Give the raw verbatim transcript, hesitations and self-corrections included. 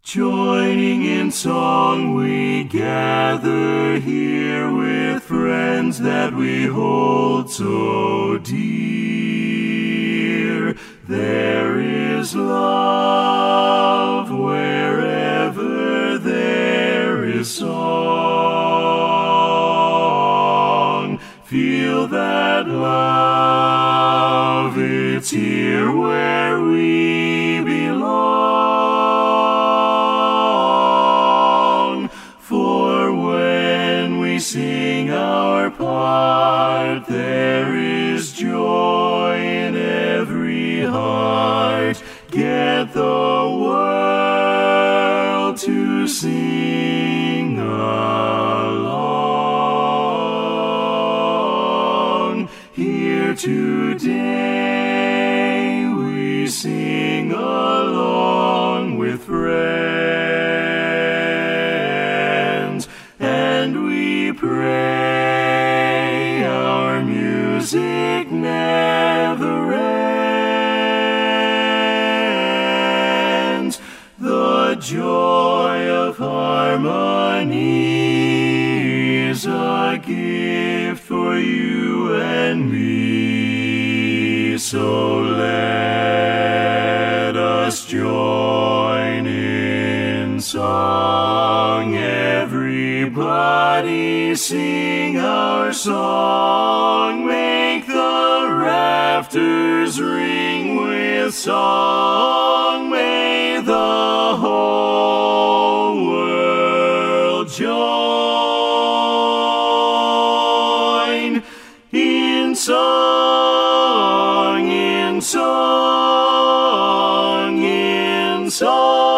Joining in song we gather here with friends that we hold so dear. There is love wherever there is song. Feel that love, it's here where we belong. For when we sing our part, there is joy in every heart. Get the world to sing along. Here today we sing along with friends, and we pray our music never ends. The joy of harmony is a gift for you and me. So let us join in song. Everybody sing our song. Make the rafters ring with song. May the whole world join in song, in song, in song.